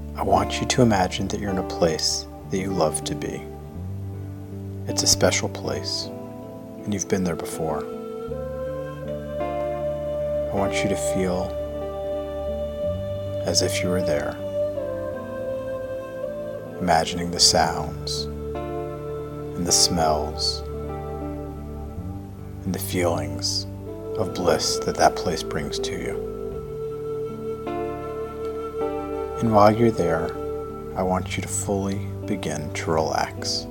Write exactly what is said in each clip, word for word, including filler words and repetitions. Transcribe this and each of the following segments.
I want you to imagine that you're in a place that you love to be. It's a special place, and you've been there before. I want you to feel as if you were there, imagining the sounds and the smells and the feelings of bliss that that place brings to you. And while you're there, I want you to fully begin to relax.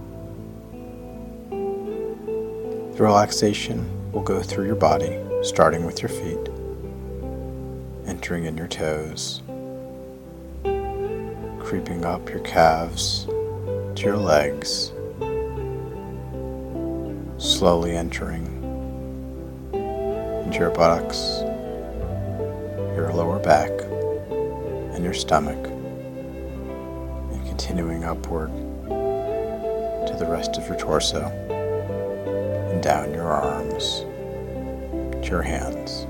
The relaxation will go through your body, starting with your feet, entering in your toes, creeping up your calves to your legs, slowly entering into your buttocks, your lower back, and your stomach, and continuing upward to the rest of your torso, and down your arms to your hands.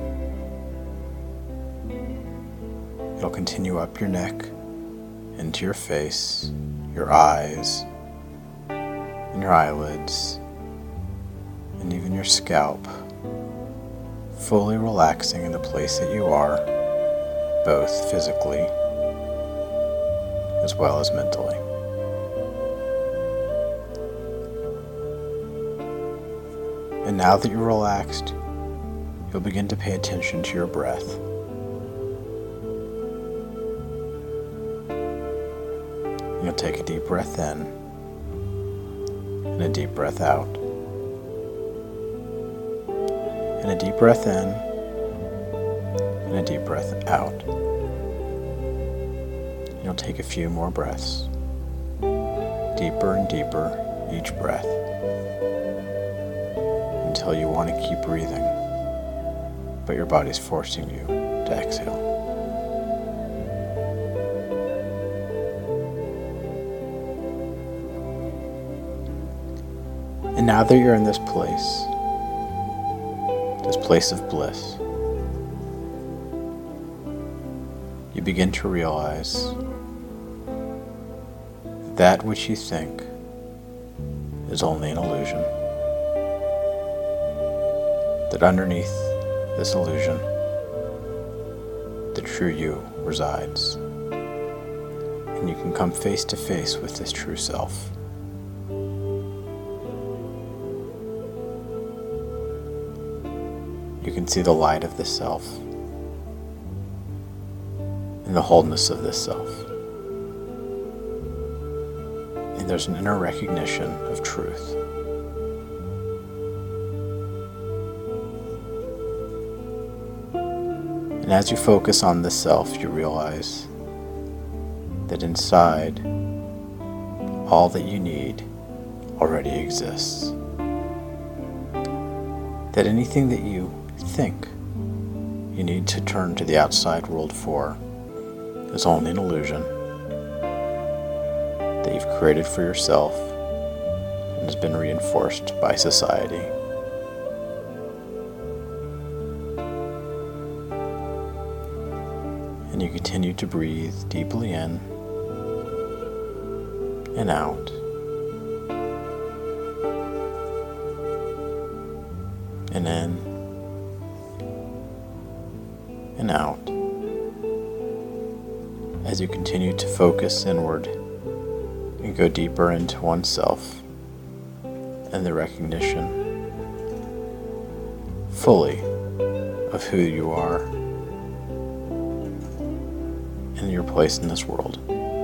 It'll continue up your neck, into your face, your eyes, and your eyelids, and even your scalp, fully relaxing in the place that you are, both physically as well as mentally. And now that you're relaxed, you'll begin to pay attention to your breath. You'll take a deep breath in and a deep breath out. And a deep breath in and a deep breath out. You'll take a few more breaths, deeper and deeper each breath, until you want to keep breathing, but your body's forcing you to exhale. And now that you're in this place, this place of bliss, you begin to realize that which you think is only an illusion. That underneath this illusion, the true you resides. And you can come face to face with this true self. You can see the light of this self and the wholeness of this self. And there's an inner recognition of truth. And as you focus on this self, you realize that inside, all that you need already exists. That anything that you think you need to turn to the outside world for is only an illusion that you've created for yourself and has been reinforced by society. And you continue to breathe deeply in and out. And in and out. As you continue to focus inward and go deeper into oneself and the recognition fully of who you are and your place in this world.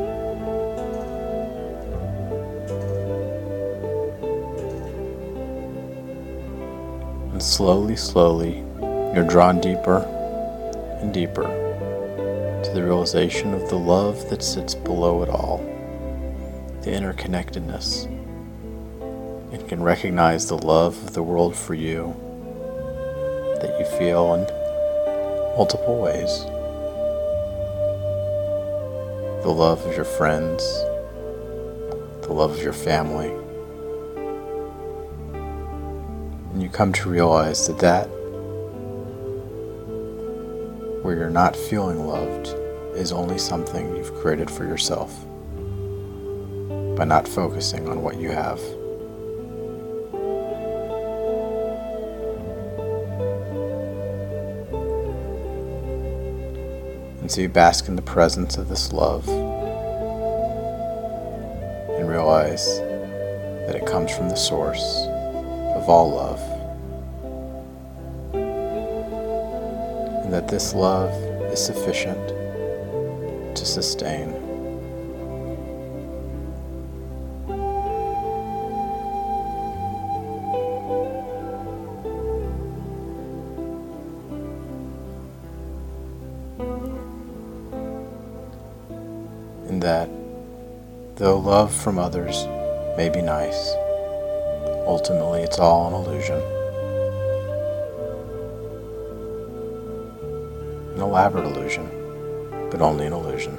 And slowly, slowly, you're drawn deeper and deeper to the realization of the love that sits below it all, the interconnectedness, and can recognize the love of the world for you that you feel in multiple ways. The love of your friends, the love of your family, and you come to realize that that where you're not feeling loved is only something you've created for yourself by not focusing on what you have. And so you bask in the presence of this love and realize that it comes from the source of all love, and that this love is sufficient to sustain. And that though love from others may be nice, ultimately it's all an illusion. An elaborate illusion, but only an illusion.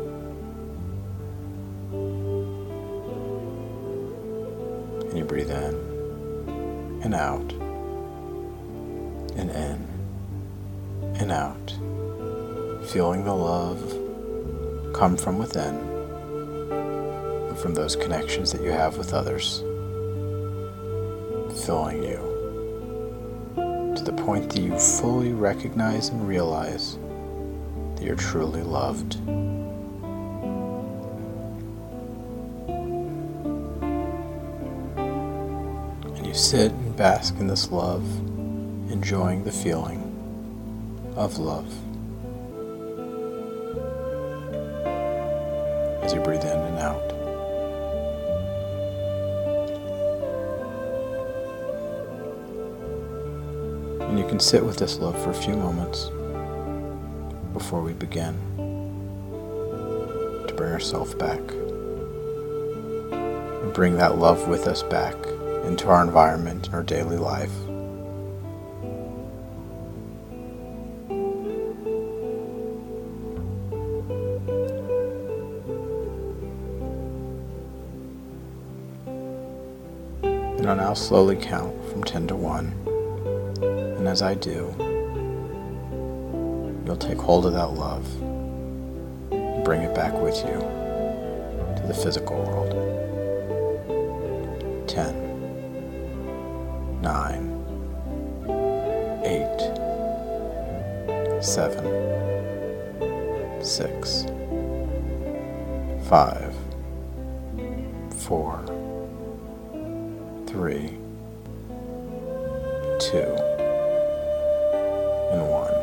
And you breathe in and out, and in and out, feeling the love come from within and from those connections that you have with others, filling you to the point that you fully recognize and realize that you're truly loved. And you sit and bask in this love, enjoying the feeling of love as you breathe in and out. And you can sit with this love for a few moments before we begin to bring ourselves back and bring that love with us back into our environment and our daily life. And I'll now slowly count from ten to one. And as I do, you'll take hold of that love and bring it back with you to the physical world. Ten, nine, eight, seven, six, five, four, three, two, and one.